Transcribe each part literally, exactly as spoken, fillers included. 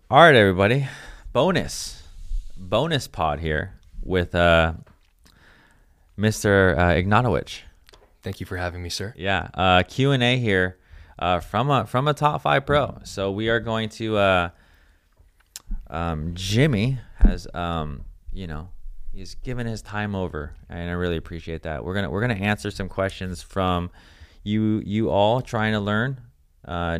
All right, everybody. Bonus, bonus pod here with uh, Mister Uh, Ignatowicz. Thank you for having me, sir. Yeah, uh, Q and A here uh, from a from a top five pro. So we are going to. Uh, um, Jimmy has, um, you know, he's given his time over, and I really appreciate that. We're gonna we're gonna answer some questions from you you all trying to learn. Uh,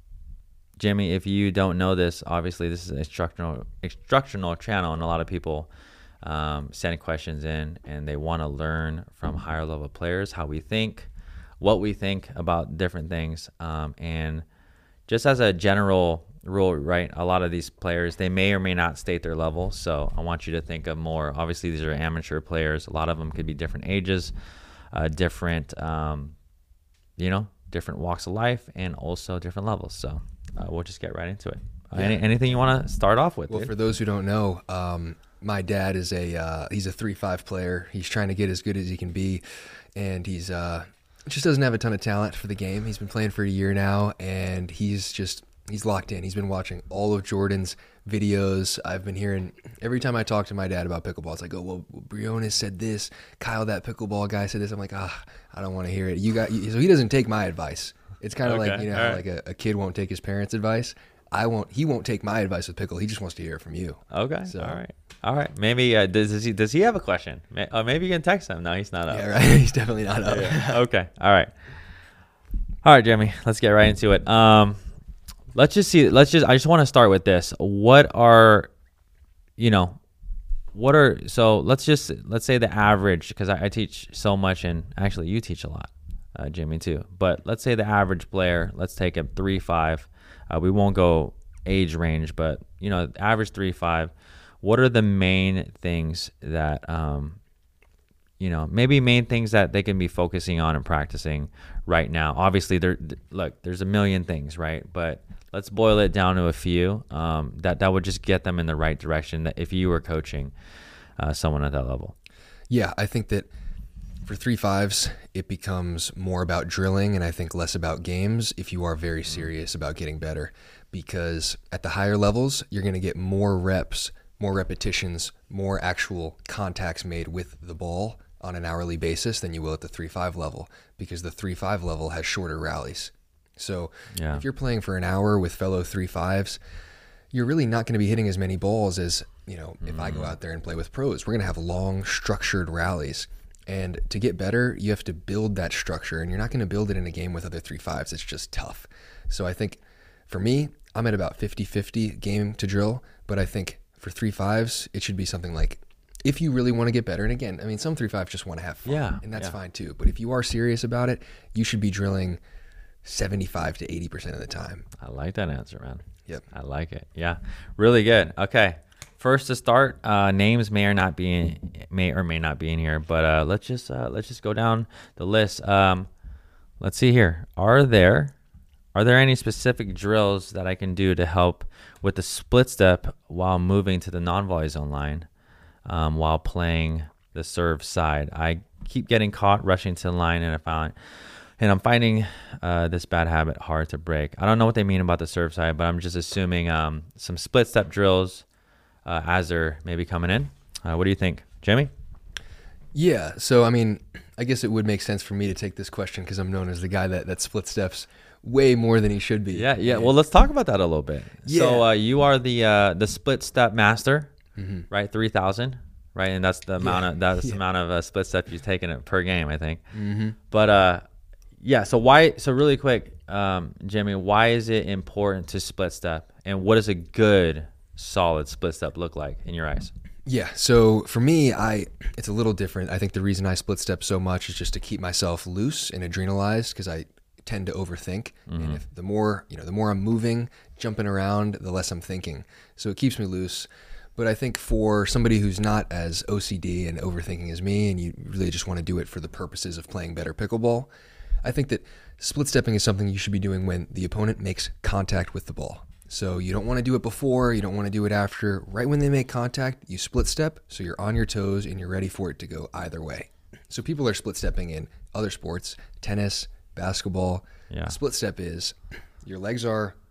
Jimmy, if you don't know this, obviously this is an instructional instructional channel, and a lot of people um, send questions in, and they want to learn from higher level players how we think, what we think about different things, um, and just as a general rule, right? A lot of these players, they may or may not state their level, so I want you to think of more. Obviously, these are amateur players. A lot of them could be different ages, uh, different, um, you know, different walks of life, and also different levels. So. Uh, we'll just get right into it. Uh, Yeah. any, anything you want to start off with? Well, dude? for those who don't know, um, my dad is a uh, he's a three five player. He's trying to get as good as he can be, and he's uh, just doesn't have a ton of talent for the game. He's been playing for a year now, and he's just he's locked in. He's been watching all of Jordan's videos. I've been hearing every time I talk to my dad about pickleball, it's like, oh, well, Briones said this, Kyle, that pickleball guy said this. I'm like, ah, I don't want to hear it. You got so he doesn't take my advice. It's kind of Okay, like, you know, all how right. like a, a kid won't take his parents' advice. I won't. He won't take my advice with pickle. He just wants to hear it from you. Okay. So- All right. All right. Maybe uh, does, does he does he have a question? May, uh, maybe you can text him. No, he's not up. Yeah, right. He's definitely not up. Okay. All right. All right, Jimmy. Let's get right into it. Um, let's just see. Let's just. I just want to start with this. What are, you know, what are so? Let's just let's say the average, because I, I teach so much, and actually you teach a lot, uh, Jimmy too. But let's say the average player. Let's take a three five. Uh, we won't go age range, but you know, average three five. What are the main things that um, you know, maybe main things that they can be focusing on and practicing right now? Obviously, there, look, there's a million things, right? But let's boil it down to a few um, that that would just get them in the right direction. That if you were coaching uh, someone at that level, Yeah, I think that for three fives, it becomes more about drilling, and I think less about games if you are very serious about getting better. Because at the higher levels, you're going to get more reps, more repetitions, more actual contacts made with the ball on an hourly basis than you will at the three five level, because the three five level has shorter rallies. So Yeah. if you're playing for an hour with fellow three fives, you're really not going to be hitting as many balls as, you know, if I go out there and play with pros. We're going to have long, structured rallies. And to get better, you have to build that structure, and you're not going to build it in a game with other three fives. It's just tough. So I think for me, I'm at about fifty-fifty game to drill, but I think for three fives, it should be something like, if you really want to get better, and again, I mean, some three fives just want to have fun, Yeah, and that's yeah. fine too. But if you are serious about it, you should be drilling seventy-five to eighty percent of the time. I like that answer, man. Yep. I like it. Yeah, really good. Okay, first to start, uh, names may or not be in, may or may not be in here, but uh, let's just uh, let's just go down the list. Um, let's see here. Are there are there any specific drills that I can do to help with the split step while moving to the non-volley zone line, um, while playing the serve side? I keep getting caught rushing to the line, and I found. And I'm finding uh, this bad habit hard to break. I don't know what they mean about the serve side, but I'm just assuming um, some split step drills uh, as they're maybe coming in. Uh, what do you think, Jamie? Yeah, so I mean, I guess it would make sense for me to take this question because I'm known as the guy that, that split steps way more than he should be. Yeah, yeah. Well, let's talk about that a little bit. So Yeah. uh, you are the uh, the split step master, Mhm. right? Three thousand, right? And that's the amount Yeah. of that's Yeah. the amount of uh, split steps you've taken it per game, I think. Mm-hmm. But uh, yeah. So why? So really quick, um, Jimmy, why is it important to split step, and what does a good, solid split step look like in your eyes? Yeah, so for me, I it's a little different. I think the reason I split step so much is just to keep myself loose and adrenalized, because I tend to overthink. And if the more, you know, the more I'm moving, jumping around, the less I'm thinking. So it keeps me loose. But I think for somebody who's not as O C D and overthinking as me, and you really just want to do it for the purposes of playing better pickleball, I think that split stepping is something you should be doing when the opponent makes contact with the ball. So you don't want to do it before, you don't want to do it after. Right when they make contact, you split step, so you're on your toes and you're ready for it to go either way. So people are split stepping in other sports, tennis, basketball. Yeah. Split step is your legs are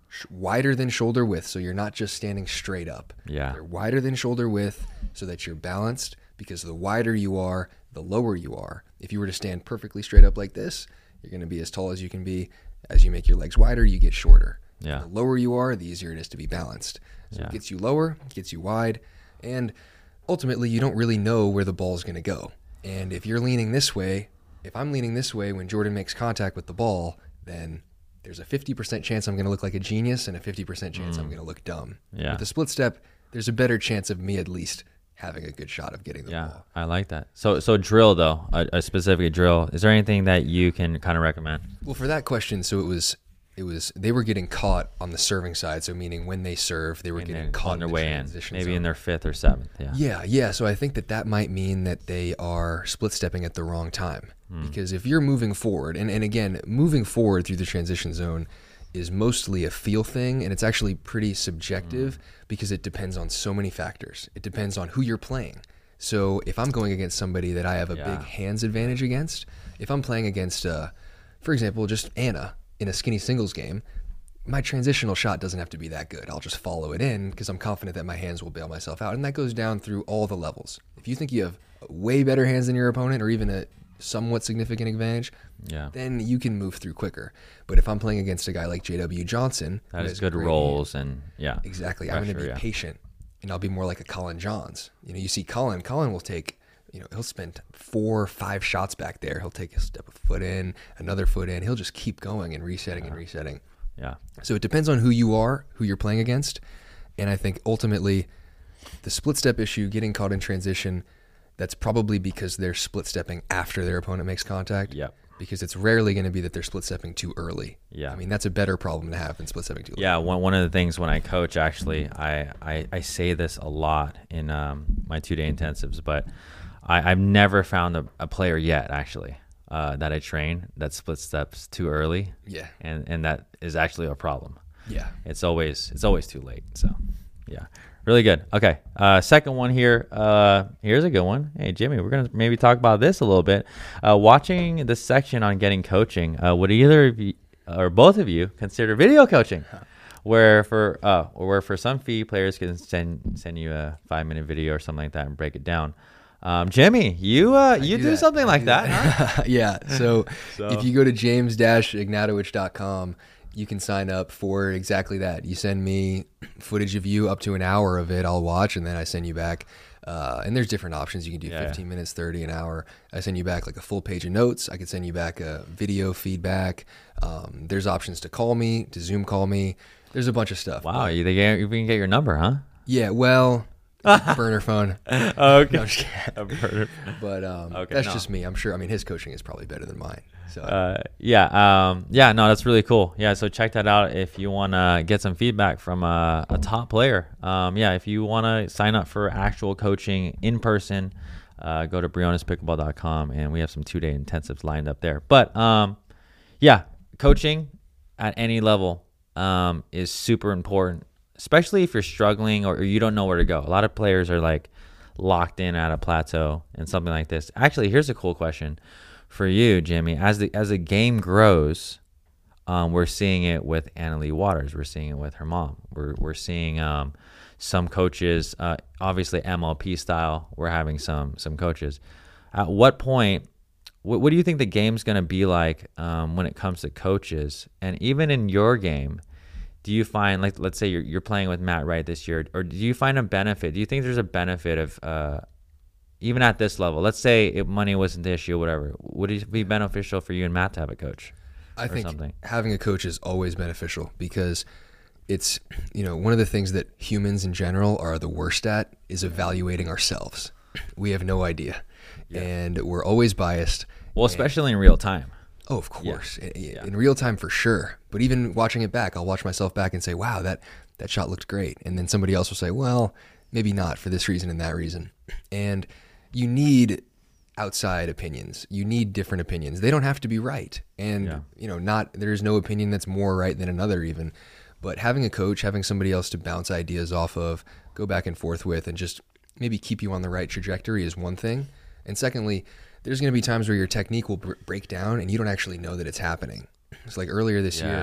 sh- wider than shoulder width, so you're not just standing straight up. Yeah. They're wider than shoulder width so that you're balanced, because the wider you are, the lower you are. If you were to stand perfectly straight up like this, you're going to be as tall as you can be. As you make your legs wider, you get shorter. Yeah. The lower you are, the easier it is to be balanced. So Yeah. it gets you lower, it gets you wide, and ultimately you don't really know where the ball is going to go. And if you're leaning this way, if I'm leaning this way when Jordan makes contact with the ball, then there's a fifty percent chance I'm going to look like a genius and a fifty percent chance mm. I'm going to look dumb. Yeah. With the split step, there's a better chance of me at least having a good shot of getting the yeah, ball. I like that. So so drill, though, a, a specific drill. Is there anything that you can kind of recommend? Well, for that question, so it was it was they were getting caught on the serving side, so meaning when they serve, they were And getting they're caught on their in the way in, transition maybe zone. in their fifth or seventh. Yeah. Yeah, yeah. So I think that that might mean that they are split stepping at the wrong time. Mm. Because if you're moving forward, and, and again, moving forward through the transition zone is mostly a feel thing, and it's actually pretty subjective mm. because it depends on so many factors. It depends on who you're playing. So if I'm going against somebody that I have a yeah. big hands advantage against, if I'm playing against, uh, for example, just Anna in a skinny singles game, my transitional shot doesn't have to be that good. I'll just follow it in because I'm confident that my hands will bail myself out. And that goes down through all the levels. If you think you have way better hands than your opponent or even a somewhat significant advantage, yeah. then you can move through quicker. But if I'm playing against a guy like J W Johnson, that has good rolls and yeah. Exactly. Pressure, I'm going to be yeah. patient and I'll be more like a Colin Johns. You know, you see Colin, Colin will take, you know, he'll spend four or five shots back there. He'll take a step a foot in, another foot in. He'll just keep going and resetting yeah. and resetting. Yeah. So it depends on who you are, who you're playing against. And I think ultimately the split step issue, getting caught in transition, that's probably because they're split stepping after their opponent makes contact. Yep. Because it's rarely going to be that they're split stepping too early. Yeah. I mean, that's a better problem to have than split stepping too late. Yeah. One, one of the things when I coach, actually, I, I, I say this a lot in um, my two day intensives, but I, I've never found a, a player yet, actually. Uh, that I train that split steps too early, Yeah. and and that is actually a problem. Yeah. It's always it's always too late. So, yeah, really good. Okay, uh, second one here. Uh, here's a good one. Hey, Jimmy, we're gonna maybe talk about this a little bit. Uh, watching this section on getting coaching, uh, would either of you or both of you consider video coaching, where for uh, or where for some fee players can send send you a five minute video or something like that and break it down. Um, Jimmy, you uh, you do, do that. something I like do that, that. huh? Yeah. So, So- if you go to james dash ignatowicz dot com, you can sign up for exactly that. You send me footage of you, up to an hour of it, I'll watch, and then I send you back. Uh, and there's different options. You can do Yeah, fifteen yeah. minutes, thirty, an hour. I send you back like a full page of notes. I could send you back a video feedback. Um, there's options to call me, to Zoom call me. There's a bunch of stuff. Wow, But, you they get, you can get your number, huh? yeah, well, burner phone. Okay. No, I'm just kidding. A burner. But um, Okay, that's no. just me. I'm sure. I mean, his coaching is probably better than mine. So Uh, yeah, um, yeah, no, that's really cool. Yeah, so check that out if you want to get some feedback from a, a top player. Um, yeah, if you want to sign up for actual coaching in person, uh, go to briones pickleball dot com, and we have some two-day intensives lined up there. But um, yeah, coaching at any level um, is super important, especially if you're struggling or you don't know where to go. A lot of players are like locked in at a plateau and something like this. Actually, here's a cool question for you, Jimmy. As the as the game grows, um, we're seeing it with Annalie Waters. We're seeing it with her mom. We're we're seeing um, some coaches, uh, obviously M L P style. We're having some some coaches. At what point? What, what do you think the game's going to be like um, when it comes to coaches? And even in your game, do you find, like, let's say you're you're playing with Matt Wright this year, or do you find a benefit? Do you think there's a benefit of uh, even at this level? Let's say if money wasn't the issue, whatever. Would it be beneficial for you and Matt to have a coach? I think something? having a coach is always beneficial because it's, you know, one of the things that humans in general are the worst at is evaluating ourselves. We have no idea. Yeah. And we're always biased. Well, especially in real time. Oh, of course. In, Yeah. in real time for sure. But even watching it back, I'll watch myself back and say, wow, that, that shot looked great. And then somebody else will say, well, maybe not for this reason and that reason. And you need outside opinions. You need different opinions. They don't have to be right. And, Yeah. you know, not, there's no opinion that's more right than another even. But having a coach, having somebody else to bounce ideas off of, go back and forth with, and just maybe keep you on the right trajectory is one thing. And secondly, there's going to be times where your technique will br- break down and you don't actually know that it's happening. It's like earlier this Yeah. year,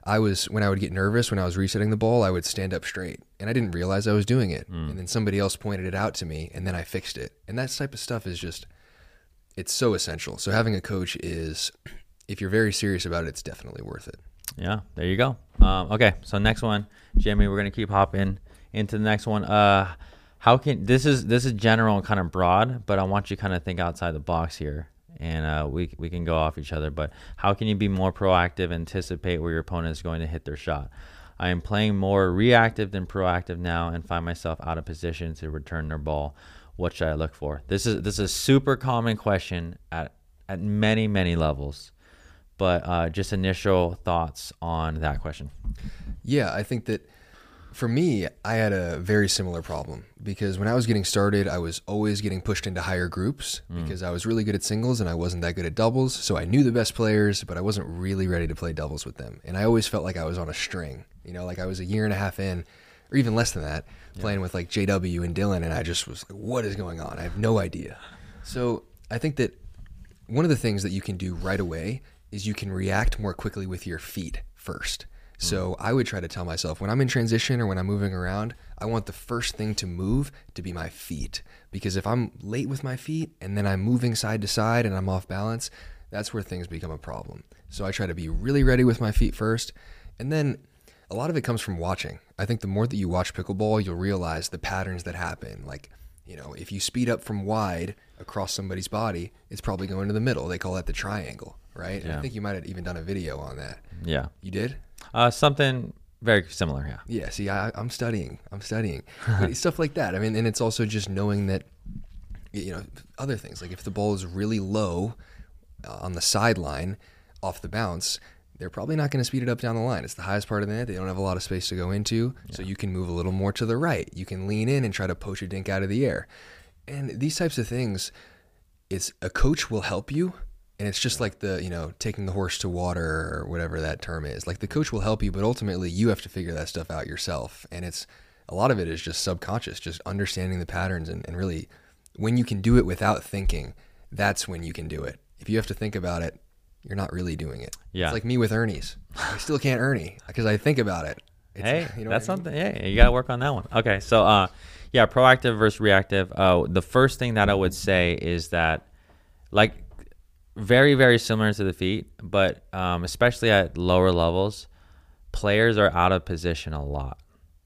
I was, when I would get nervous, when I was resetting the ball, I would stand up straight, and I didn't realize I was doing it. Mm. And then somebody else pointed it out to me, and then I fixed it. And that type of stuff is just, it's so essential. So having a coach is, if you're very serious about it, it's definitely worth it. Yeah, there you go. Um, okay, so next one, Jimmy, we're gonna keep hopping into the next one. Uh, how can this is this is general and kind of broad, but I want you to kind of think outside the box here, and uh, we we can go off each other. But how can you be more proactive, anticipate where your opponent is going to hit their shot? I am playing more reactive than proactive now, and find myself out of position to return their ball. What should I look for? This is this is a super common question at at many many levels, but uh, just initial thoughts on that question. Yeah, I think that for me, I had a very similar problem because when I was getting started, I was always getting pushed into higher groups mm. because I was really good at singles and I wasn't that good at doubles. So I knew the best players, but I wasn't really ready to play doubles with them. And I always felt like I was on a string, you know, like I was a year and a half in, or even less than that, yeah. playing with like J W and Dylan. And I just was like, what is going on? I have no idea. So I think that one of the things that you can do right away is you can react more quickly with your feet first. So I would try to tell myself when I'm in transition or when I'm moving around, I want the first thing to move to be my feet. Because if I'm late with my feet and then I'm moving side to side and I'm off balance, that's where things become a problem. So I try to be really ready with my feet first. And then a lot of it comes from watching. I think the more that you watch pickleball, you'll realize the patterns that happen. Like, you know, if you speed up from wide across somebody's body, it's probably going to the middle. They call that the triangle, right? Yeah. And I think you might have even done a video on that. Yeah. You did? Uh, something very similar, yeah. Yeah, see, I, I'm studying. I'm studying. Stuff like that. I mean, and it's also just knowing that, you know, other things. Like if the ball is really low uh, on the sideline off the bounce, they're probably not going to speed it up down the line. It's the highest part of the net. They don't have a lot of space to go into. Yeah. So you can move a little more to the right. You can lean in and try to poach a dink out of the air. And these types of things, it's a coach will help you. And it's just like the, you know, taking the horse to water or whatever that term is. Like the coach will help you, but ultimately you have to figure that stuff out yourself. And it's, a lot of it is just subconscious, just understanding the patterns and, and really when you can do it without thinking, that's when you can do it. If you have to think about it, you're not really doing it. Yeah. It's like me with Ernie's. I still can't Ernie because I think about it. It's, hey, you know that's I mean? something. Yeah, you got to work on that one. Okay. So, uh, yeah, proactive versus reactive. Uh, the first thing that I would say is that like, very, very similar to the feet, but um, especially at lower levels, players are out of position a lot.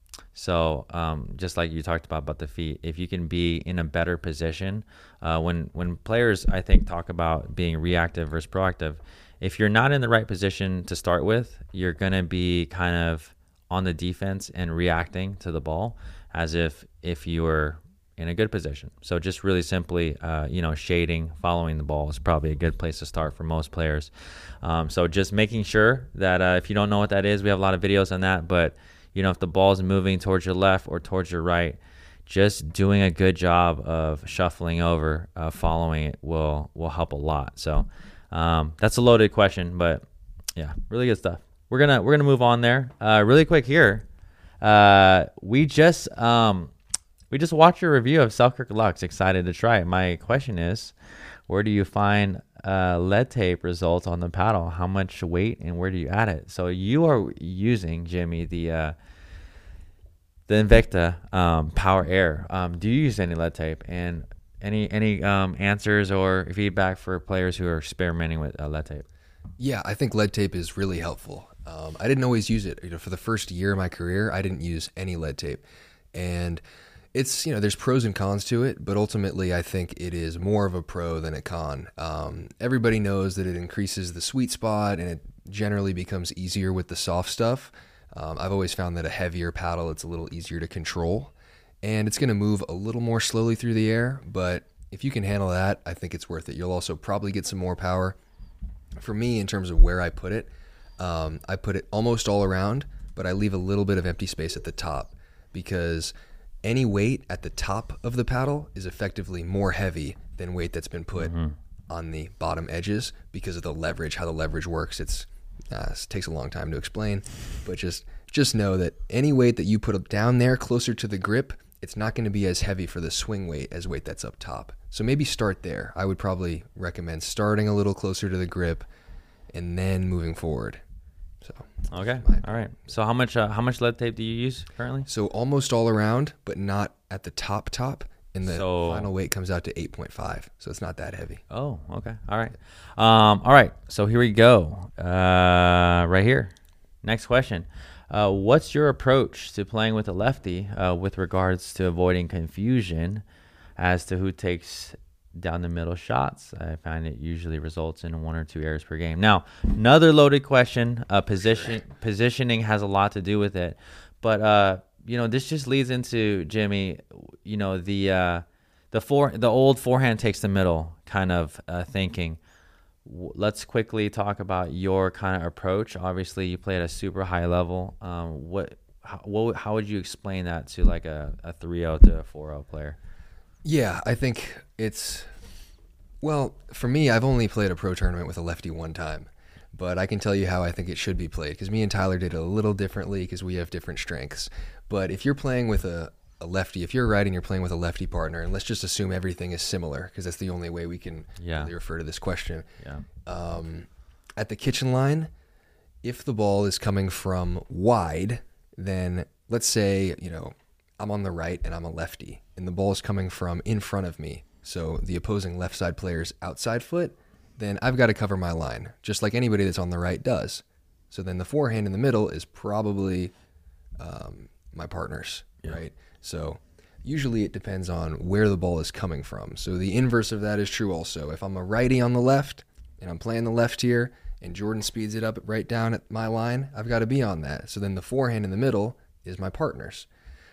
So um, just like you talked about about the feet, if you can be in a better position, uh, when when players, I think, talk about being reactive versus proactive, if you're not in the right position to start with, you're going to be kind of on the defense and reacting to the ball as if if you were in a good position. So just really simply, uh, you know, shading, following the ball is probably a good place to start for most players. Um, so just making sure that uh, if you don't know what that is, we have a lot of videos on that, but you know, if the ball is moving towards your left or towards your right, just doing a good job of shuffling over, uh, following it will, will help a lot. So um, that's a loaded question, but yeah, really good stuff. We're going to, we're going to move on there uh, really quick here. Uh, we just, um, We just watched your review of Selkirk Lux. Excited to try it. My question is, where do you find uh, lead tape results on the paddle? How much weight and where do you add it? So you are using, Jimmy, the uh, the Invicta um, Power Air. Um, do you use any lead tape? And any any um, answers or feedback for players who are experimenting with uh, lead tape? Yeah, I think lead tape is really helpful. Um, I didn't always use it. You know, for the first year of my career, I didn't use any lead tape, and it's, you know, there's pros and cons to it, but ultimately I think it is more of a pro than a con. Um, everybody knows that it increases the sweet spot and it generally becomes easier with the soft stuff. Um, I've always found that a heavier paddle, it's a little easier to control and it's going to move a little more slowly through the air. But if you can handle that, I think it's worth it. You'll also probably get some more power. For me, in terms of where I put it, um, I put it almost all around, but I leave a little bit of empty space at the top because any weight at the top of the paddle is effectively more heavy than weight that's been put mm-hmm. on the bottom edges because of the leverage, how the leverage works. It's uh, it takes a long time to explain, but just just know that any weight that you put down there closer to the grip, it's not going to be as heavy for the swing weight as weight that's up top. So maybe start there. I would probably recommend starting a little closer to the grip and then moving forward. So So Okay. All right. So how much uh, how much lead tape do you use currently? So almost all around, but not at the top top. And the So- final weight comes out to eight point five. So it's not that heavy. Oh, okay. All right. Um, all right. So here we go. Uh, right here. Next question. Uh, what's your approach to playing with a lefty uh, with regards to avoiding confusion as to who takes down the middle shots? I find it usually results in one or two errors per game. Now, another loaded question. Uh, position positioning has a lot to do with it, but uh, you know, this just leads into Jimmy. You know, the uh, the four the old forehand takes the middle kind of uh, thinking. W- Let's quickly talk about your kind of approach. Obviously, you play at a super high level. Um, what how, what how would you explain that to like a a three oh to a four oh player? Yeah, I think it's, well, for me, I've only played a pro tournament with a lefty one time, but I can tell you how I think it should be played because me and Tyler did it a little differently because we have different strengths. But if you're playing with a, a lefty, if you're right and you're playing with a lefty partner, and let's just assume everything is similar because that's the only way we can Yeah. really refer to this question. Yeah. Um, at the kitchen line, if the ball is coming from wide, then let's say, you know, I'm on the right and I'm a lefty, and the ball is coming from in front of me, so the opposing left side player's outside foot, then I've got to cover my line, just like anybody that's on the right does. So then the forehand in the middle is probably um, my partner's, Yeah. right? So usually it depends on where the ball is coming from. So the inverse of that is true also. If I'm a righty on the left and I'm playing the left here and Jordan speeds it up right down at my line, I've got to be on that. So then the forehand in the middle is my partner's.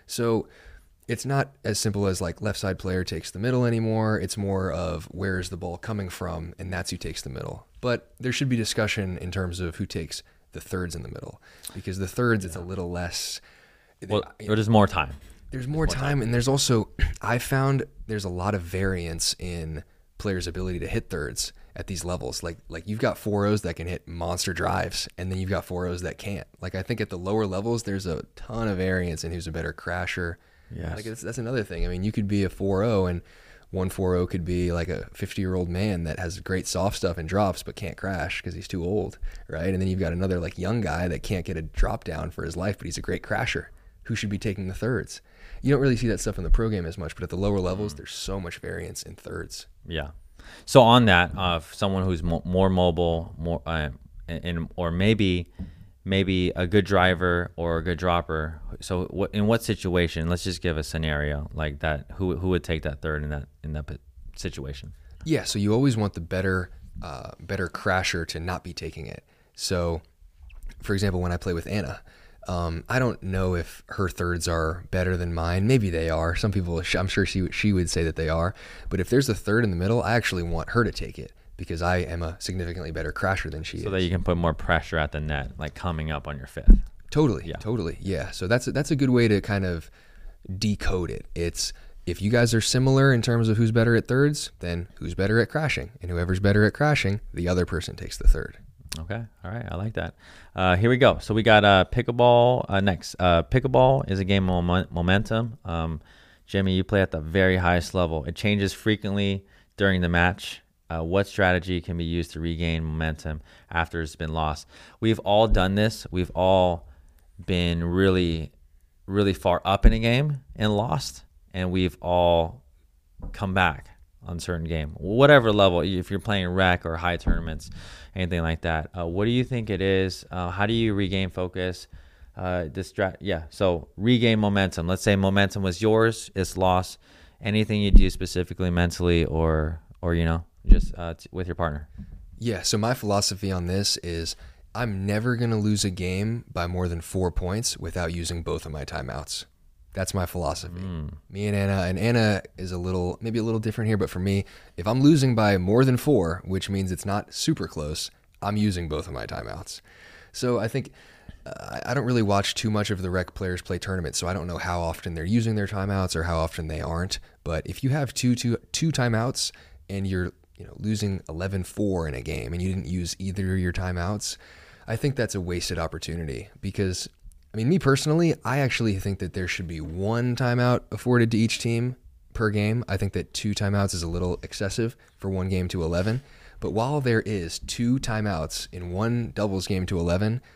So it's not as simple as like left side player takes the middle anymore. It's more of where is the ball coming from, and that's who takes the middle. But there should be discussion in terms of who takes the thirds in the middle, because the thirds, it's a little less. Well, you or know, there's more time. there's more time, and there's also, I found there's a lot of variance in players' ability to hit thirds at these levels. Like like you've got four ohs that can hit monster drives, and then you've got four ohs that can't. Like I think at the lower levels, there's a ton of variance in who's a better crasher. Yes. Like that's, that's another thing. I mean, you could be a four oh, and one four oh could be like a fifty-year-old man that has great soft stuff and drops but can't crash because he's too old, right? And then you've got another like young guy that can't get a drop down for his life, but he's a great crasher. Who should be taking the thirds? You don't really see that stuff in the pro game as much, but at the lower levels, there's so much variance in thirds. Yeah. So on that, uh, someone who's mo- more mobile, more, uh, and or maybe, maybe a good driver or a good dropper. So what in what situation? Let's just give a scenario like that. Who who would take that third in that in that p- situation? Yeah, so you always want the better, uh, better crasher to not be taking it. So, for example, when I play with Anna, um, I don't know if her thirds are better than mine. Maybe they are. Some people, I'm sure she she would say that they are. But if there's a third in the middle, I actually want her to take it because I am a significantly better crasher than she So is. that you can put more pressure at the net, like coming up on your fifth. Totally, Yeah. totally, yeah. So that's a, that's a good way to kind of decode it. It's if you guys are similar in terms of who's better at thirds, then who's better at crashing, and whoever's better at crashing, the other person takes the third. Okay. All right. I like that. Uh, here we go. So we got uh, pickleball uh, next. Uh, pickleball is a game of moment- momentum. Um, Jimmy, you play at the very highest level. It changes frequently during the match. Uh, what strategy can be used to regain momentum after it's been lost? We've all done this. We've all been really, really far up in a game and lost, and we've all come back on a certain game, whatever level. If you're playing rec or high tournaments, anything like that, uh, what do you think it is? Uh, how do you regain focus? Uh, distract, yeah. So regain momentum. Let's say momentum was yours, it's lost. Anything you do specifically mentally, or or you know, just uh, t- with your partner. Yeah, so my philosophy on this is I'm never going to lose a game by more than four points without using both of my timeouts. That's my philosophy. Mm. Me and Anna, and Anna is a little, maybe a little different here, but for me, if I'm losing by more than four, which means it's not super close, I'm using both of my timeouts. So I think uh, I don't really watch too much of the rec players play tournaments, so I don't know how often they're using their timeouts or how often they aren't. But if you have two, two, two timeouts and you're you know losing eleven four in a game and you didn't use either of your timeouts, I think that's a wasted opportunity because, I mean, me personally, I actually think that there should be one timeout afforded to each team per game. I think that two timeouts is a little excessive for one game to eleven. But while there is two timeouts in one doubles game to eleven,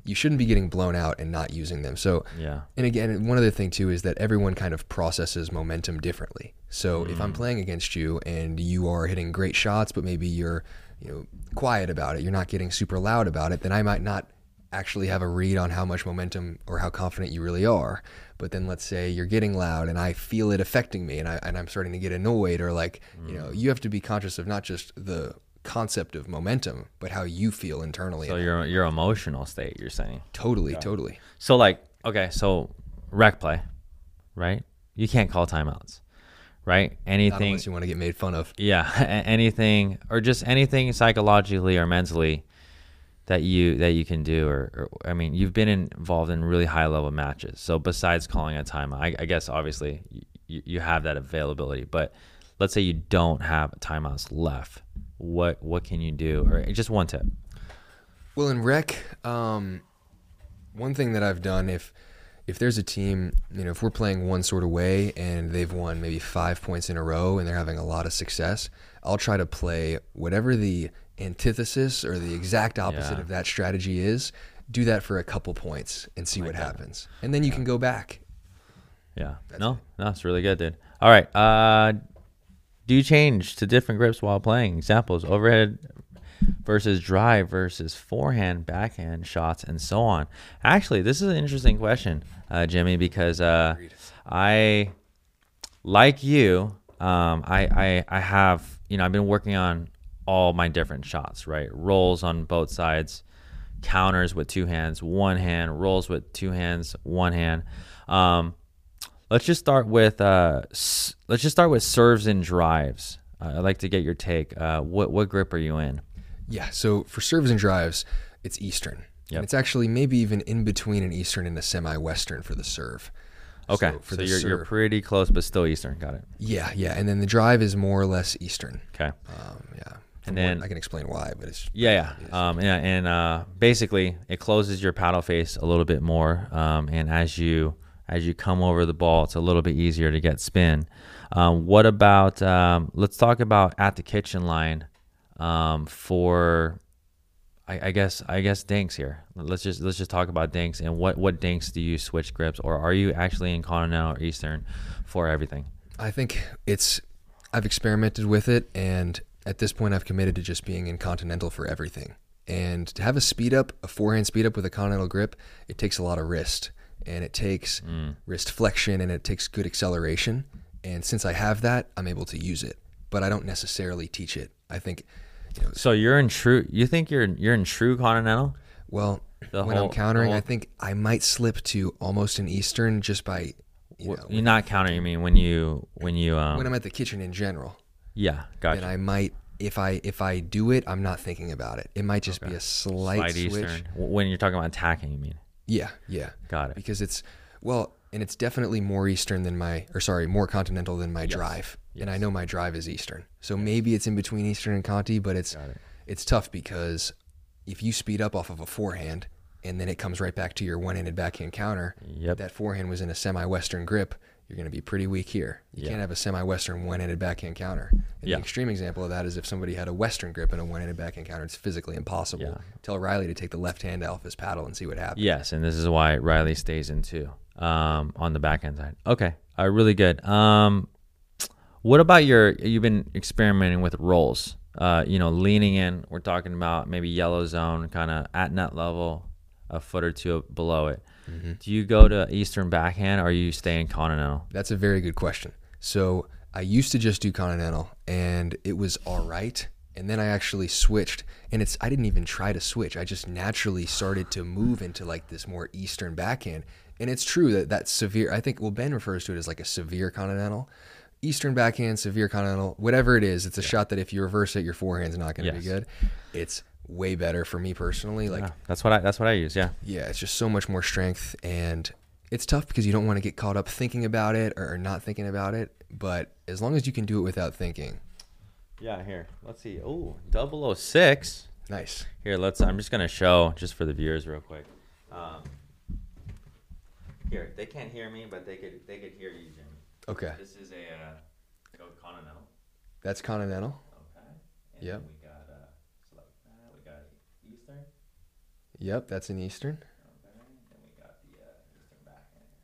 you shouldn't be getting blown out and not using them. So, Yeah. and again, one other thing too is that everyone kind of processes momentum differently. So if I'm playing against you and you are hitting great shots, but maybe you're, you know, quiet about it, you're not getting super loud about it, then I might not actually have a read on how much momentum or how confident you really are. But then let's say you're getting loud and I feel it affecting me and, I, and I'm starting to get annoyed, or like, mm. you know, you have to be conscious of not just the concept of momentum, but how you feel internally. So your your emotional state, you're saying. Totally, yeah. totally. So like, okay, so rec play, right? You can't call timeouts, right? Anything. Not unless you want to get made fun of. Yeah, anything, or just anything psychologically or mentally that you that you can do, or, or I mean, you've been involved in really high level matches. So besides calling a timeout, I, I guess obviously you, you have that availability. But let's say you don't have timeouts left. What what can you do? Or just one tip. Well, in rec, um, one thing that I've done, if if there's a team, you know, if we're playing one sort of way and they've won maybe five points in a row and they're having a lot of success, I'll try to play whatever the antithesis or the exact opposite yeah. of that strategy is. Do that for a couple points and see like what that. happens, and then you yeah. can go back. Yeah. That's no, it. no, it's really good, dude. All right. Uh, do you change to different grips while playing? Examples: overhead versus drive versus forehand, backhand shots, and so on. Actually, this is an interesting question, uh, Jimmy, because uh, I, like you, um, I, I I have you know I've been working on all my different shots, right? Rolls on both sides, counters with two hands, one hand, rolls with two hands, one hand. Um, let's just start with uh, s- let's just start with serves and drives. Uh, I'd like to get your take. Uh, what what grip are you in? Yeah, so for serves and drives, it's Eastern. Yep. And it's actually maybe even in between an Eastern and a semi-Western for the serve. Okay, so, for so the you're, serve, you're pretty close, but still Eastern. Got it. Yeah, yeah, and then the drive is more or less Eastern. Okay. Um, yeah. And then more, I can explain why, but it's yeah, yeah, um, yeah, and uh, basically it closes your paddle face a little bit more, um, and as you as you come over the ball, it's a little bit easier to get spin. Um, what about? Um, let's talk about at the kitchen line um, for. I, I guess I guess dinks here. Let's just let's just talk about dinks and what what dinks do you switch grips, or are you actually in Continental or Eastern for everything? I think it's I've experimented with it, and at this point I've committed to just being in Continental for everything. And to have a speed up, a forehand speed up with a Continental grip, it takes a lot of wrist, and it takes mm. wrist flexion, and it takes good acceleration. And since I have that, I'm able to use it, but I don't necessarily teach it. I think. You know, so you're in true. You think you're you're in true Continental? Well, the when whole, I'm countering, whole, I think I might slip to almost an Eastern just by. You know, you're not countering. You mean when you when you um, when I'm at the kitchen in general. Yeah, gotcha. Then I might if I if I do it, I'm not thinking about it. It might just okay. be a slight, slight switch. Eastern. When you're talking about attacking, you mean? Yeah, yeah. Got it. Because it's well, and it's definitely more Eastern than my, or sorry, more Continental than my yes. drive. Yes. And I know my drive is Eastern. So yes. maybe it's in between Eastern and Conti, but it's it. it's tough because if you speed up off of a forehand and then it comes right back to your one-handed backhand counter, yep. that forehand was in a semi-Western grip, you're going to be pretty weak here. You yeah. can't have a semi-Western one-handed backhand counter. And yeah. the extreme example of that is if somebody had a Western grip and a one-handed backhand counter, it's physically impossible. Yeah. Tell Riley to take the left hand off his paddle and see what happens. Yes, and this is why Riley stays in two um, on the backhand side. Okay, uh, really good. Um, what about your, you've been experimenting with rolls, uh, you know, leaning in. We're talking about maybe yellow zone, kind of at net level, a foot or two below it. Mm-hmm. Do you go to Eastern backhand or are you staying Continental? That's a very good question. So I used to just do Continental and it was all right. And then I actually switched and it's, I didn't even try to switch. I just naturally started to move into like this more Eastern backhand. And it's true that that's severe. I think, well, Ben refers to it as like a severe Continental. Eastern backhand, severe Continental, whatever it is, it's a yeah. shot that if you reverse it, your forehand's not going to yes. be good. It's way better for me personally. Like yeah, that's what I that's what I use. Yeah. Yeah, it's just so much more strength, and it's tough because you don't want to get caught up thinking about it or not thinking about it. But as long as you can do it without thinking. Yeah. Here, let's see. Oh, double oh six. Nice. Here, let's. I'm just gonna show just for the viewers real quick. Um, here, they can't hear me, but they could they could hear you, Jimmy. Okay. This is a uh, go Continental. That's Continental. Okay. And yep. We got uh, so like that. We got Eastern. Yep, that's an Eastern.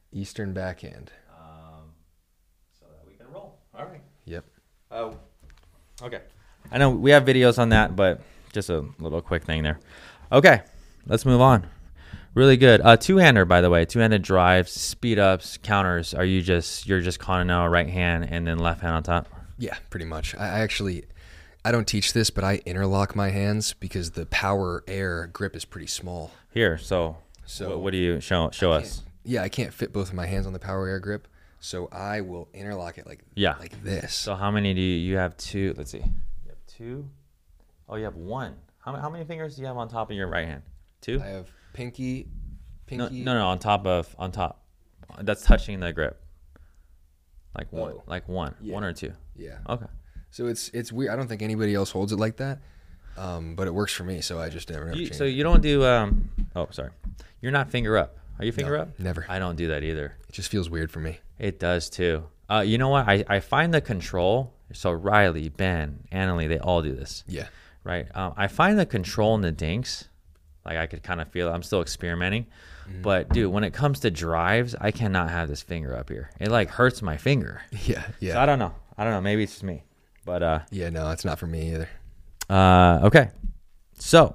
Eastern backhand. um, so that we can roll. All right. Yep. Oh, okay. I know we have videos on that, but just a little quick thing there. Okay, let's move on. Really good. Uh, two-hander, by the way, two-handed drives, speed ups, counters. Are you just you're just continental right hand and then left hand on top? Yeah, pretty much. I, I actually, I don't teach this, but I interlock my hands because the power air grip is pretty small. Here, so So what, what do you show show us? Yeah, I can't fit both of my hands on the power air grip, so I will interlock it like Yeah. like this. So how many do you you have? Two. Let's see. You have two. Oh, you have one. How many how many fingers do you have on top of your right hand? Two. I have pinky, No, pinky. no, no, on top of on top. That's touching the grip. Like one, Oh. like one, Yeah. one or two. Yeah. Okay. So it's it's weird. I don't think anybody else holds it like that, um, but it works for me. So I just never. never You, change so it. you don't do. Um. Oh, sorry. You're not finger up. Are you finger No, up? never. I don't do that either. It just feels weird for me. It does too. Uh, you know what? I, I find the control. So Riley, Ben, Annalie, they all do this, Yeah. right? Um, I find the control in the dinks. Like I could kind of feel it. I'm still experimenting. Mm-hmm. But dude, when it comes to drives, I cannot have this finger up here. It like hurts my finger. Yeah. Yeah. So I don't know. I don't know. Maybe it's just me. But uh, Yeah. No, it's not for me either. uh, okay. So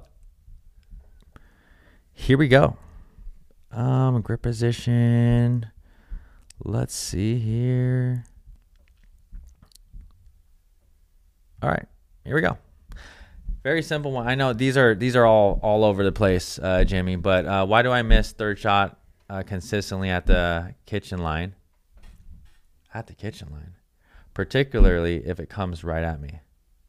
here we go. Um, grip position. Let's see here. All right, here we go. Very simple one. I know these are these are all all over the place, uh, Jimmy. But uh, why do I miss third shot uh, consistently at the kitchen line? At the kitchen line, particularly if it comes right at me.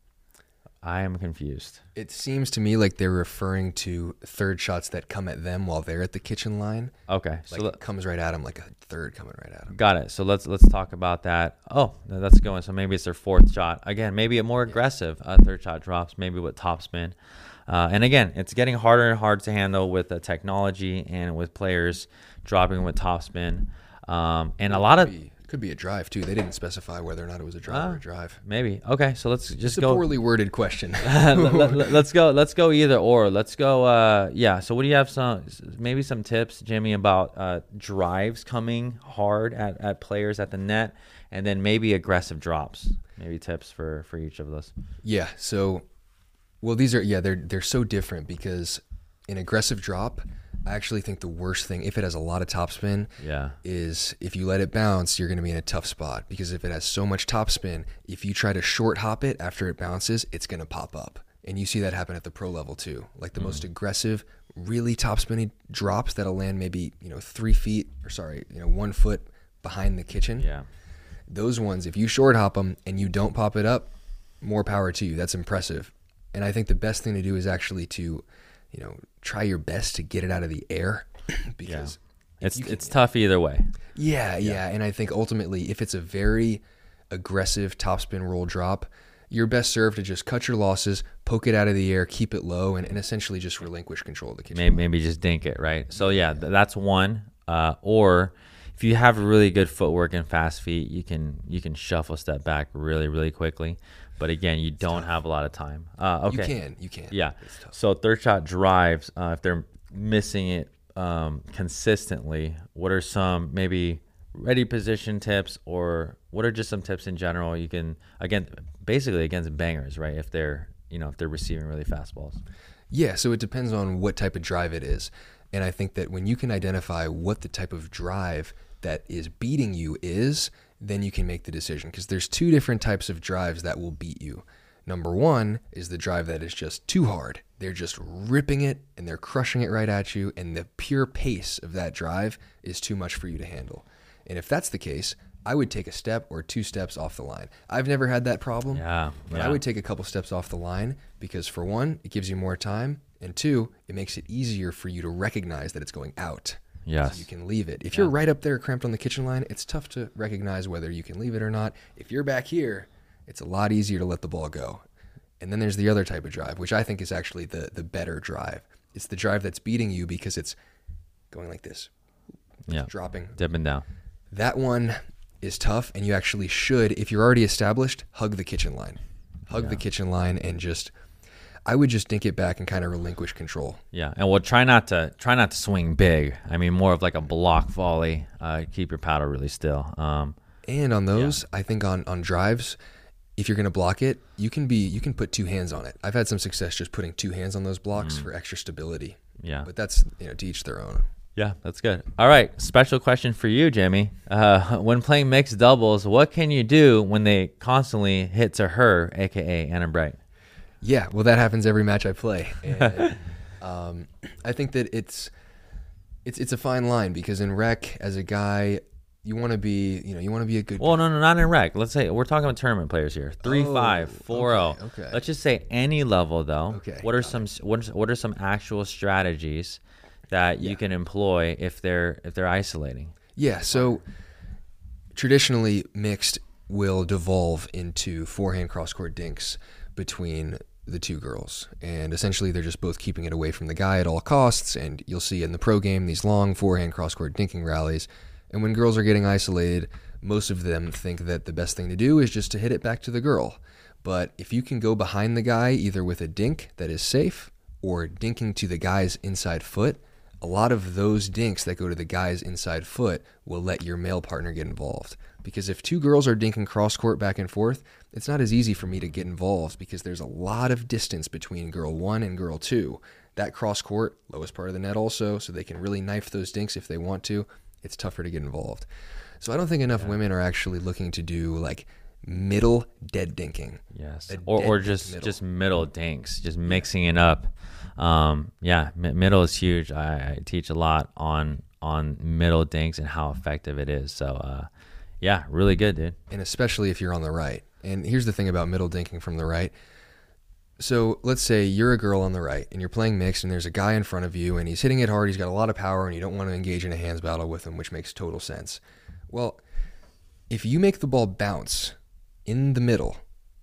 I am confused. It seems to me like they're referring to third shots that come at them while they're at the kitchen line. Okay, so Like let- it comes right at them, like a third coming right at them. got it. So let's let's talk about that. Oh, no, that's going. So maybe it's their fourth shot. Again, maybe a more aggressive uh, third shot drops, maybe with topspin. Uh, and again, it's getting harder and harder to handle with the technology and with players dropping with topspin. Um, and a lot of Could be, could be a drive too. They didn't specify whether or not it was a drive Ah. or a drive. maybe. Okay, so let's just It's a go. poorly worded question. let, let, let's go. Let's go either or. Let's go. Uh, yeah. So, what do you have? Some maybe some tips, Jimmy, about uh, drives coming hard at, at players at the net, and then maybe aggressive drops. Maybe tips for, for each of those. Yeah. So, well, these are yeah they're they're so different because an aggressive drop, I actually think the worst thing if it has a lot of topspin Yeah. is if you let it bounce, you're going to be in a tough spot because if it has so much topspin, if you try to short hop it after it bounces, it's going to pop up. And you see that happen at the pro level too. Like the mm. most aggressive, really topspinny drops that'll land maybe, you know, three feet or sorry, you know, one foot behind the kitchen. Yeah. Those ones, if you short hop them and you don't pop it up, more power to you. That's impressive. And I think the best thing to do is actually to, you know, try your best to get it out of the air because yeah. it's can, it's tough either way. Yeah, yeah, yeah. And I think ultimately if it's a very aggressive topspin roll drop, you're best served to just cut your losses, poke it out of the air, keep it low, and, and essentially just relinquish control of the kitchen. Maybe, maybe just dink it, right? So, yeah, th- that's one. Uh, or if you have really good footwork and fast feet, you can you can shuffle step back really, really quickly. But, again, you don't have a lot of time. Uh, okay. You can. You can. Yeah. So, third shot drives, uh, if they're missing it um, consistently, what are some maybe ready position tips or what are just some tips in general you can, again, basically against bangers, right? If they're, you know, if they're receiving really fast balls. Yeah, so it depends on what type of drive it is. And I think that when you can identify what the type of drive that is beating you is, then you can make the decision. Because there's two different types of drives that will beat you. Number one is the drive that is just too hard. They're just ripping it and they're crushing it right at you. And the pure pace of that drive is too much for you to handle. And if that's the case, I would take a step or two steps off the line. I've never had that problem, Yeah, but yeah. I would take a couple steps off the line because for one, it gives you more time, and two, it makes it easier for you to recognize that it's going out. Yes. So you can leave it. If Yeah. you're right up there cramped on the kitchen line, it's tough to recognize whether you can leave it or not. If you're back here, it's a lot easier to let the ball go. And then there's the other type of drive, which I think is actually the the better drive. It's the drive that's beating you because it's going like this. It's Yeah. dropping. Dipping down. That one is tough, and you actually should, if you're already established, hug the kitchen line. Hug Yeah. the kitchen line and just, I would just dink it back and kind of relinquish control. Yeah, and we'll try not to try not to swing big. I mean, more of like a block volley. Uh, keep your paddle really still. Um, and on those, yeah. I think on on drives, if you're going to block it, you can be you can put two hands on it. I've had some success just putting two hands on those blocks mm. for extra stability. Yeah, but that's, you know, to each their own. Yeah, that's good. All right, special question for you, Jimmy. Uh, when playing mixed doubles, what can you do when they constantly hit to her, aka Anna Bright? Yeah, well, that happens every match I play. And, um, I think that it's it's it's a fine line, because in rec, as a guy, you want to be, you know, you want to be a good. Well, no, no, not in rec. Let's say we're talking about tournament players here. Three, oh, five, four, zero. Okay, okay. Let's just say any level, though. Okay. What are some what are, what are some actual strategies that you yeah. can employ if they're if they're isolating? Yeah. So traditionally, mixed will devolve into forehand cross-court dinks between the two girls, and essentially they're just both keeping it away from the guy at all costs. And you'll see in the pro game these long forehand cross-court dinking rallies. And when girls are getting isolated, most of them think that the best thing to do is just to hit it back to the girl. But if you can go behind the guy either with a dink that is safe or dinking to the guy's inside foot, a lot of those dinks that go to the guy's inside foot will let your male partner get involved. Because if two girls are dinking cross-court back and forth, it's not as easy for me to get involved, because there's a lot of distance between girl one and girl two. That cross-court, lowest part of the net also, so they can really knife those dinks if they want to. It's tougher to get involved. So I don't think enough yeah. women are actually looking to do like middle dead dinking. Yes, or or just middle. just middle dinks, just mixing it up. Um, yeah, m- middle is huge. I, I teach a lot on on middle dinks and how effective it is. So uh, yeah, really good, dude. And especially if you're on the right. And here's the thing about middle dinking from the right. So let's say you're a girl on the right and you're playing mixed, and there's a guy in front of you and he's hitting it hard. He's got a lot of power, and you don't want to engage in a hands battle with him, which makes total sense. Well, if you make the ball bounce in the middle,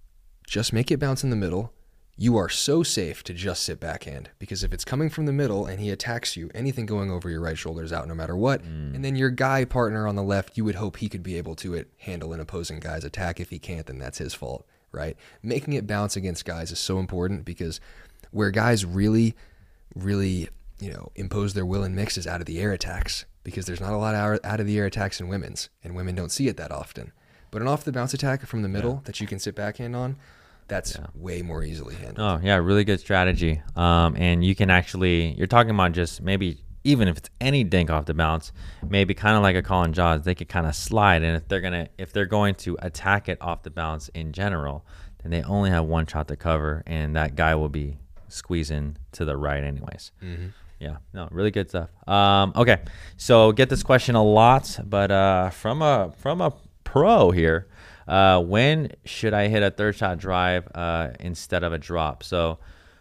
just make it bounce in the middle, you are so safe to just sit backhand, because if it's coming from the middle and he attacks you, anything going over your right shoulder is out no matter what. Mm. And then your guy partner on the left, you would hope he could be able to it, handle an opposing guy's attack. If he can't, then that's his fault. Right? Making it bounce against guys is so important, because where guys really, really, you know, impose their will in mix is out of the air attacks, because there's not a lot of out of the air attacks in women's, and women don't see it that often. But an off the bounce attack from the middle yeah. that you can sit backhand on, that's yeah. way more easily handled. Oh yeah, really good strategy. Um, and you can actually, you're talking about just maybe, even if it's any dink off the bounce, maybe kind of like a Colin Jaws, they could kind of slide. And if they're gonna, if they're going to attack it off the bounce in general, then they only have one shot to cover, and that guy will be squeezing to the right anyways. Mm-hmm. Yeah, no, really good stuff. Um, okay, so get this question a lot, but uh, from a from a pro here, uh, when should I hit a third shot drive uh, instead of a drop? So.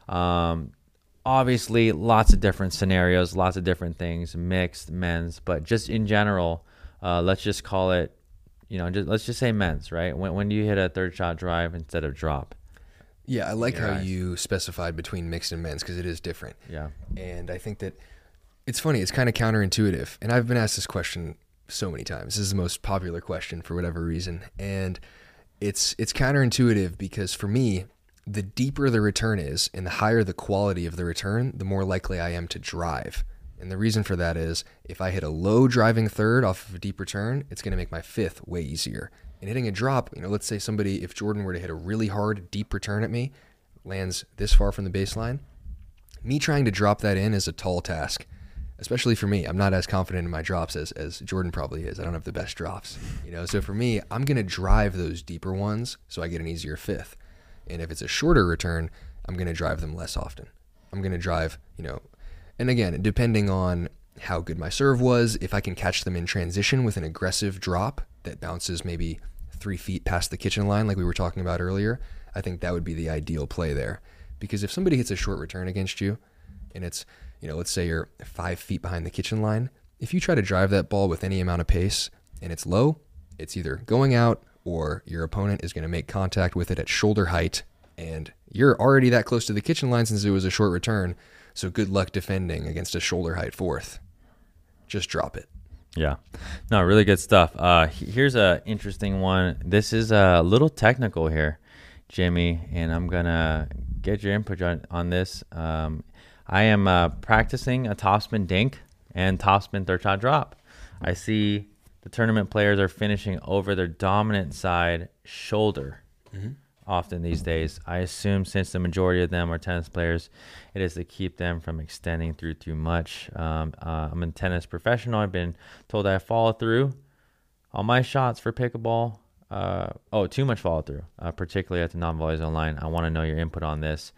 Um, Obviously, lots of different scenarios, lots of different things, mixed, men's, but just in general, uh, let's just call it, you know, just, let's just say men's, right? When when do you hit a third shot drive instead of drop? Yeah, I like how eyes. you specified between mixed and men's, because it is different. Yeah. And I think that it's funny, it's kind of counterintuitive. And I've been asked this question so many times. This is the most popular question for whatever reason. And it's it's counterintuitive, because for me, the deeper the return is and the higher the quality of the return, the more likely I am to drive. And the reason for that is, if I hit a low driving third off of a deep return, it's going to make my fifth way easier. And hitting a drop, you know, let's say somebody, if Jordan were to hit a really hard deep return at me, lands this far from the baseline, me trying to drop that in is a tall task, especially for me. I'm not as confident in my drops as, as Jordan probably is. I don't have the best drops, you know. So for me, I'm going to drive those deeper ones so I get an easier fifth. And if it's a shorter return, I'm going to drive them less often. I'm going to drive, you know, and again, depending on how good my serve was, if I can catch them in transition with an aggressive drop that bounces maybe three feet past the kitchen line, like we were talking about earlier, I think that would be the ideal play there. Because if somebody hits a short return against you, and it's, you know, let's say you're five feet behind the kitchen line, if you try to drive that ball with any amount of pace and it's low, it's either going out, or your opponent is going to make contact with it at shoulder height, and you're already that close to the kitchen line since it was a short return, so good luck defending against a shoulder height fourth. Just drop it. Yeah. No, really good stuff. Uh, here's a interesting one. This is a little technical here, Jimmy, and I'm going to get your input on, on this. Um, I am uh, practicing a topspin dink and topspin third shot drop. I see the tournament players are finishing over their dominant side shoulder mm-hmm. often these days. I assume since the majority of them are tennis players, it is to keep them from extending through too much. Um, uh, I'm a tennis professional. I've been told I follow through on my shots for pickleball. Uh, oh, too much follow through, uh, particularly at the non-volley zone line. I want to know your input on this.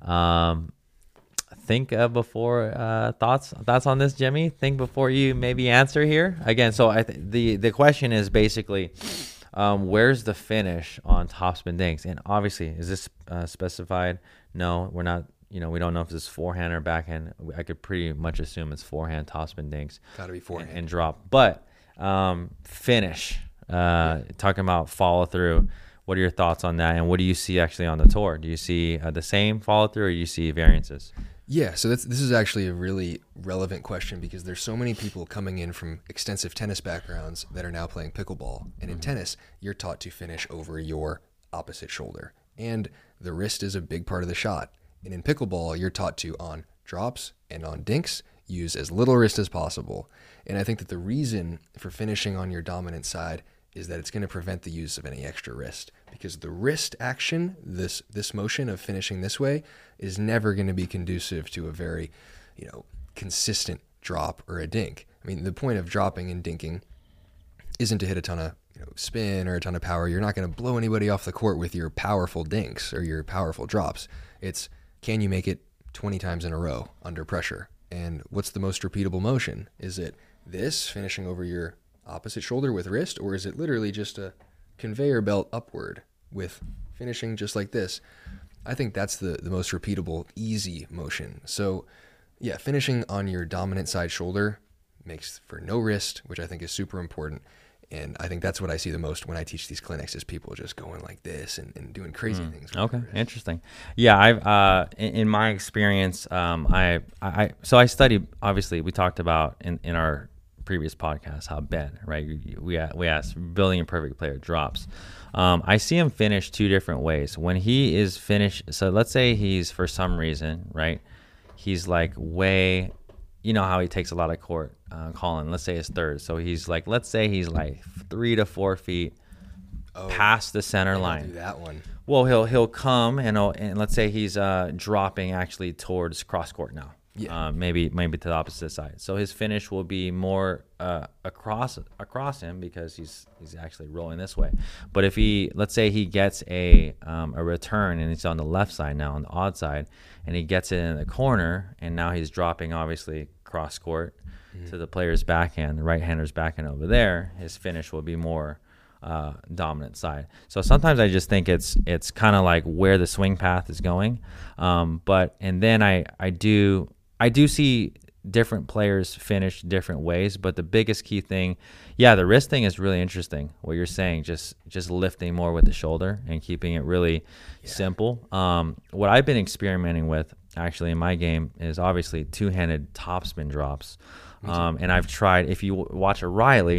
Um, think uh, before uh, thoughts thoughts on this, Jimmy. Think before you maybe answer here. Again, so I th- the the question is basically, um, where's the finish on topspin dinks? And obviously, is this uh, specified? No, we're not. You know, we don't know if this is forehand or backhand. I could pretty much assume it's forehand topspin dinks. Got to be forehand and, and drop, but um, finish. Uh, talking about follow through, what are your thoughts on that, and what do you see actually on the tour? Do you see uh, the same follow through, or do you see variances? Yeah, so that's, this is actually a really relevant question because there's so many people coming in from extensive tennis backgrounds that are now playing pickleball. And in mm-hmm. tennis, you're taught to finish over your opposite shoulder, and the wrist is a big part of the shot. And in pickleball, you're taught to, on drops and on dinks, use as little wrist as possible. And I think that the reason for finishing on your dominant side is that it's going to prevent the use of any extra wrist, because the wrist action, this this motion of finishing this way, is never going to be conducive to a very, you know, consistent drop or a dink. I mean, the point of dropping and dinking isn't to hit a ton of, you know, spin or a ton of power. You're not going to blow anybody off the court with your powerful dinks or your powerful drops. It's, can you make it twenty times in a row under pressure? And what's the most repeatable motion? Is it this, finishing over your opposite shoulder with wrist, or is it literally just a conveyor belt upward with finishing just like this? I think that's the, the most repeatable, easy motion. So yeah, finishing on your dominant side shoulder makes for no wrist, which I think is super important. And I think that's what I see the most when I teach these clinics, is people just going like this and, and doing crazy mm, things. Okay, interesting. Yeah, I've uh, in, in my experience, um, I, I so I studied. Obviously, we talked about in, in our previous podcast how Ben, right? We we asked building a perfect player drops. Um, I see him finish two different ways. When he is finished, so let's say he's for some reason, right? He's like way. You know how he takes a lot of court, uh, Colin. Let's say his third. So he's like, let's say he's like three to four feet oh, past the center line. Do that one. Well, he'll he'll come and he'll, and let's say he's uh, dropping actually towards cross court now. Yeah. Uh, maybe maybe to the opposite side. So his finish will be more uh, across across him because he's he's actually rolling this way. But if he, let's say he gets a um, a return and it's on the left side now, on the odd side, and he gets it in the corner, and now he's dropping obviously cross court mm-hmm. to the player's backhand, the right hander's backhand over there, his finish will be more uh, dominant side. So sometimes I just think it's it's kind of like where the swing path is going. Um, but and then I I do. I do see different players finish different ways, but the biggest key thing, yeah, the wrist thing is really interesting. What you're saying, just just lifting more with the shoulder and keeping it really yeah. simple. Um, what I've been experimenting with actually in my game is obviously two-handed topspin drops, um, and I've tried. If you watch a Riley,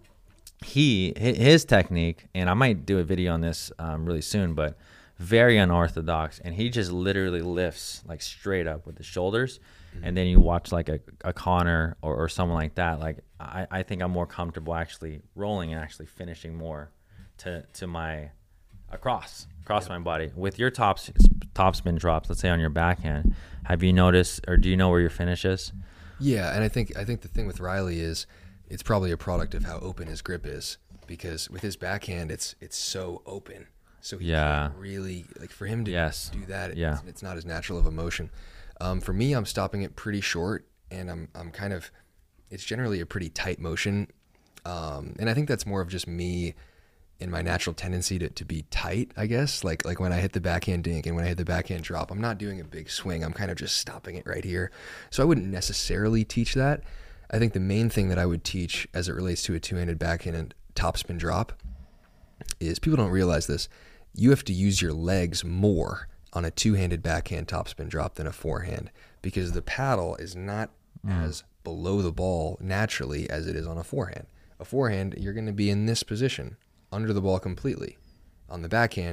he his technique, and I might do a video on this um, really soon, but very unorthodox, and he just literally lifts like straight up with the shoulders. Mm-hmm. And then you watch like a, a Connor or, or someone like that. Like I, I think I'm more comfortable actually rolling and actually finishing more to to my across across yeah. my body. With your tops topspin drops, let's say on your backhand, have you noticed or do you know where your finish is? Yeah, and I think I think the thing with Riley is it's probably a product of how open his grip is, because with his backhand it's it's so open. So he yeah. can't really, like, for him to yes. do that, it's, yeah. it's not as natural of a motion. Um, for me, I'm stopping it pretty short, and I'm I'm kind of, it's generally a pretty tight motion. Um, and I think that's more of just me and my natural tendency to, to be tight, I guess. Like like when I hit the backhand dink and when I hit the backhand drop, I'm not doing a big swing. I'm kind of just stopping it right here. So I wouldn't necessarily teach that. I think the main thing that I would teach as it relates to a two-handed backhand and topspin drop is, people don't realize this, you have to use your legs more on a two-handed backhand topspin drop than a forehand, because the paddle is not mm. as below the ball naturally as it is on a forehand. A forehand, you're going to be in this position, under the ball completely. On the backhand,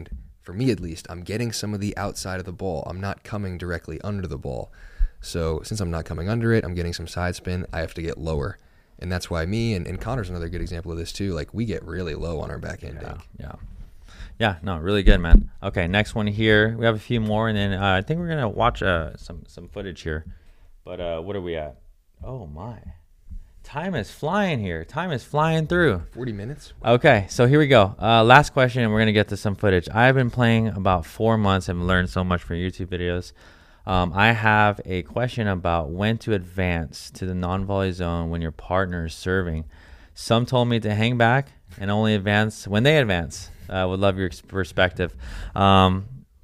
for me at least, I'm getting some of the outside of the ball. I'm not coming directly under the ball. So since I'm not coming under it, I'm getting some side spin. I have to get lower. And that's why me and, and Connor's another good example of this too. Like we get really low on our backhand Yeah, dink. yeah. Yeah, no, really good, man. Okay, next one here. We have a few more, and then uh, I think we're going to watch uh, some, some footage here. But uh, what are we at? Oh, my. Time is flying here. Time is flying through. forty minutes? Okay, so here we go. Uh, last question, and we're going to get to some footage. I've been playing about four months and learned so much from YouTube videos. Um, I have a question about when to advance to the non-volley zone when your partner is serving. Some told me to hang back and only advance when they advance. I uh, would love your perspective. Um,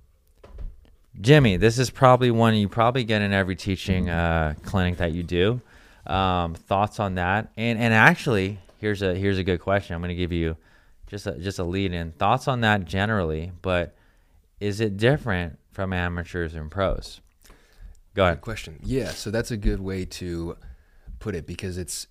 Jimmy, this is probably one you probably get in every teaching uh, clinic that you do. Um, thoughts on that? And and actually, here's a here's a good question. I'm going to give you just a, just a lead in. Thoughts on that generally, but is it different from amateurs and pros? Go ahead. Good question. Yeah, so that's a good way to put it because it's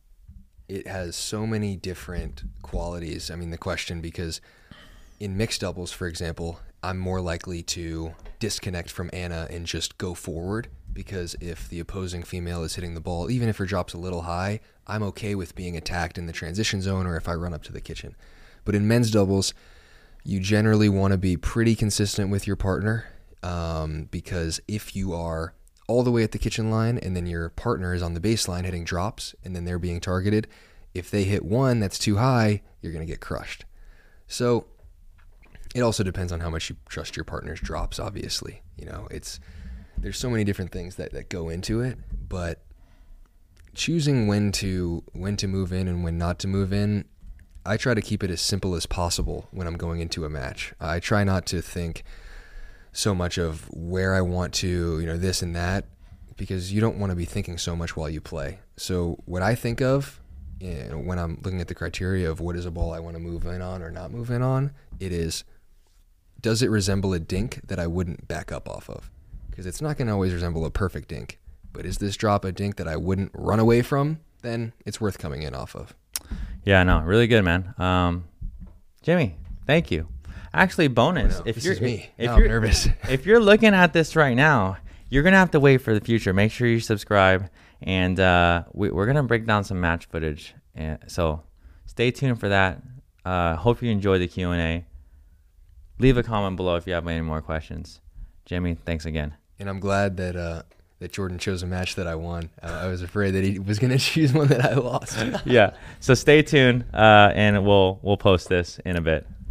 it has so many different qualities. I mean, the question, because in mixed doubles, for example, I'm more likely to disconnect from Anna and just go forward, because if the opposing female is hitting the ball, even if her drop's a little high, I'm okay with being attacked in the transition zone or if I run up to the kitchen. But in men's doubles, you generally want to be pretty consistent with your partner, um, because if you are all the way at the kitchen line and then your partner is on the baseline hitting drops and then they're being targeted, if they hit one that's too high, you're going to get crushed. So it also depends on how much you trust your partner's drops, obviously. You know, it's there's so many different things that, that go into it, but choosing when to when to move in and when not to move in, I try to keep it as simple as possible when I'm going into a match. I try not to think so much of where I want to, you know, this and that, because you don't want to be thinking so much while you play. So what I think of, you know, when I'm looking at the criteria of what is a ball I want to move in on or not move in on, it is, does it resemble a dink that I wouldn't back up off of? Because it's not going to always resemble a perfect dink. But is this drop a dink that I wouldn't run away from? Then it's worth coming in off of. Yeah, no, really good, man. Um, Jimmy, thank you. Actually, bonus. Oh, no, if this you're is me. if Now you're I'm nervous. if you're looking at this right now, you're gonna have to wait for the future. Make sure you subscribe, and uh, we, we're gonna break down some match footage. And so, stay tuned for that. Uh, hope you enjoyed the Q and A. Leave a comment below if you have any more questions. Jimmy, thanks again. And I'm glad that uh, that Jordan chose a match that I won. Uh, I was afraid that he was going to choose one that I lost. Yeah. So stay tuned, uh, and we'll we'll post this in a bit.